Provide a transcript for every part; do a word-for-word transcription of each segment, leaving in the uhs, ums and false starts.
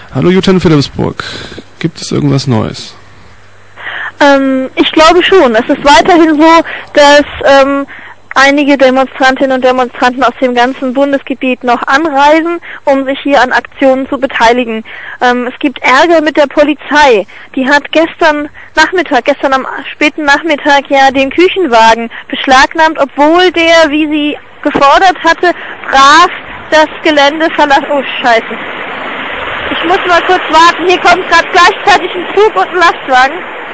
Hallo Jutta in Philippsburg. Gibt es irgendwas Neues? Ähm, ich glaube schon. Es ist weiterhin so, dass ähm, einige Demonstrantinnen und Demonstranten aus dem ganzen Bundesgebiet noch anreisen, um sich hier an Aktionen zu beteiligen. Ähm, es gibt Ärger mit der Polizei. Die hat gestern Nachmittag, gestern am späten Nachmittag ja den Küchenwagen beschlagnahmt, obwohl der, wie sie gefordert hatte, brav das Gelände verlassen. Oh, scheiße. Ich muss mal kurz warten. Hier kommt gerade gleichzeitig ein Zug und ein Lastwagen.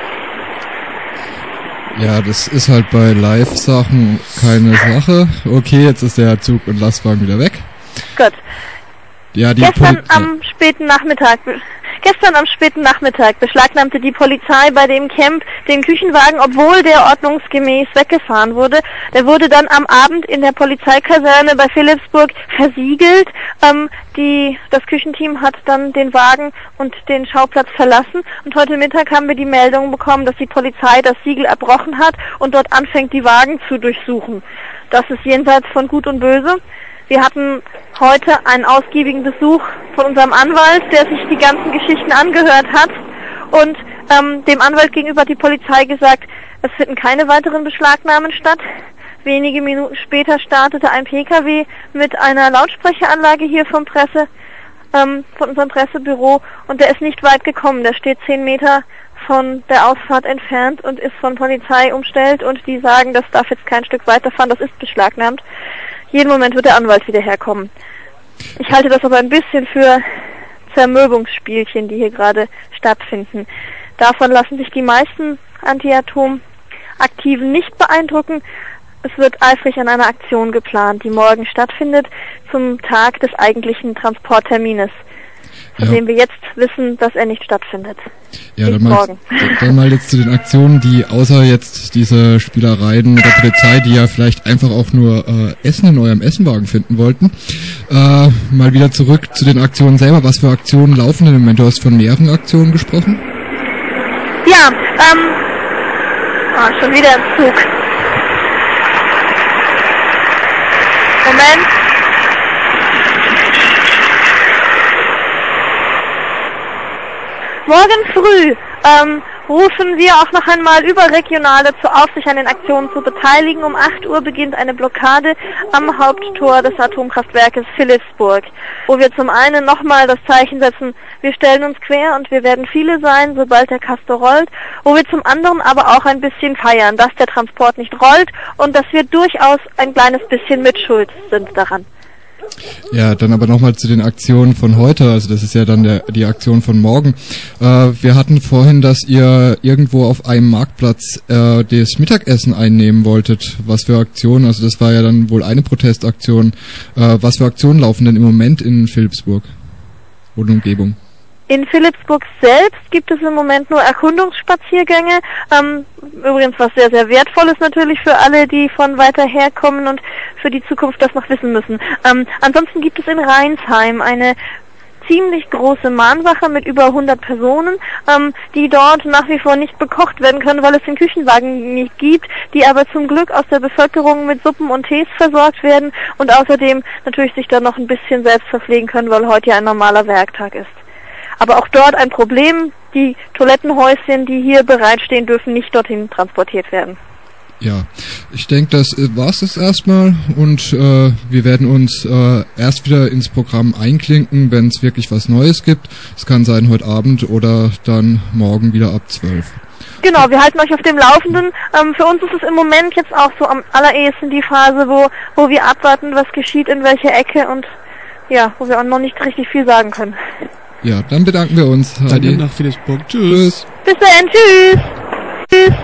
Ja, das ist halt bei Live-Sachen keine Sache. Okay, jetzt ist der Zug und Lastwagen wieder weg. Gut. Ja, die Gestern Poli- am späten Nachmittag, gestern am späten Nachmittag beschlagnahmte die Polizei bei dem Camp den Küchenwagen, obwohl der ordnungsgemäß weggefahren wurde. Der wurde dann am Abend in der Polizeikaserne bei Philippsburg versiegelt. Ähm, die, das Küchenteam hat dann den Wagen und den Schauplatz verlassen. Und heute Mittag haben wir die Meldung bekommen, dass die Polizei das Siegel erbrochen hat und dort anfängt, die Wagen zu durchsuchen. Das ist jenseits von Gut und Böse. Wir hatten heute einen ausgiebigen Besuch von unserem Anwalt, der sich die ganzen Geschichten angehört hat. Und ähm, dem Anwalt gegenüber hat die Polizei gesagt, es finden keine weiteren Beschlagnahmen statt. Wenige Minuten später startete ein P K W mit einer Lautsprecheranlage hier vom Presse, ähm, von unserem Pressebüro, und der ist nicht weit gekommen. Der steht zehn Meter von der Ausfahrt entfernt und ist von Polizei umstellt, und die sagen, das darf jetzt kein Stück weiterfahren, das ist beschlagnahmt. Jeden Moment wird der Anwalt wieder herkommen. Ich halte das aber ein bisschen für Zermürbungsspielchen, die hier gerade stattfinden. Davon lassen sich die meisten Anti-Atom-Aktiven nicht beeindrucken. Es wird eifrig an einer Aktion geplant, die morgen stattfindet, zum Tag des eigentlichen Transporttermines, von ja. dem wir jetzt wissen, dass er nicht stattfindet. Ja, dann mal, dann mal jetzt zu den Aktionen, die außer jetzt diese Spielereien der Polizei, die ja vielleicht einfach auch nur äh, Essen in eurem Essenwagen finden wollten, äh, mal wieder zurück zu den Aktionen selber. Was für Aktionen laufen denn im Moment? Du hast von mehreren Aktionen gesprochen? Ja, ähm, oh, schon wieder im Zug. Moment. Morgen früh ähm, rufen wir auch noch einmal überregional dazu auf, sich an den Aktionen zu beteiligen. Um acht Uhr beginnt eine Blockade am Haupttor des Atomkraftwerkes Philippsburg, wo wir zum einen nochmal das Zeichen setzen, wir stellen uns quer und wir werden viele sein, sobald der Castor rollt, wo wir zum anderen aber auch ein bisschen feiern, dass der Transport nicht rollt und dass wir durchaus ein kleines bisschen mitschuld sind daran. Ja, dann aber nochmal zu den Aktionen von heute, also das ist ja dann der, die Aktion von morgen. Äh, wir hatten vorhin, dass ihr irgendwo auf einem Marktplatz äh, das Mittagessen einnehmen wolltet. Was für Aktionen, also das war ja dann wohl eine Protestaktion. Äh, was für Aktionen laufen denn im Moment in Philippsburg und Umgebung? In Philippsburg selbst gibt es im Moment nur Erkundungsspaziergänge, ähm, übrigens was sehr, sehr wertvoll ist natürlich für alle, die von weiter her kommen und für die Zukunft das noch wissen müssen. Ähm, ansonsten gibt es in Rheinsheim eine ziemlich große Mahnwache mit über hundert Personen, ähm, die dort nach wie vor nicht bekocht werden können, weil es den Küchenwagen nicht gibt, die aber zum Glück aus der Bevölkerung mit Suppen und Tees versorgt werden und außerdem natürlich sich dann noch ein bisschen selbst verpflegen können, weil heute ja ein normaler Werktag ist. Aber auch dort ein Problem, die Toilettenhäuschen, die hier bereitstehen, dürfen nicht dorthin transportiert werden. Ja, ich denke, das war's jetzt erstmal und äh, wir werden uns äh, erst wieder ins Programm einklinken, wenn es wirklich was Neues gibt. Es kann sein heute Abend oder dann morgen wieder ab zwölf. Genau, wir halten euch auf dem Laufenden. Ähm, für uns ist es im Moment jetzt auch so am allerersten die Phase, wo, wo wir abwarten, was geschieht in welcher Ecke und ja, wo wir auch noch nicht richtig viel sagen können. Ja, dann bedanken wir uns. Dann nach Philippsburg. Tschüss. Bis dann, tschüss.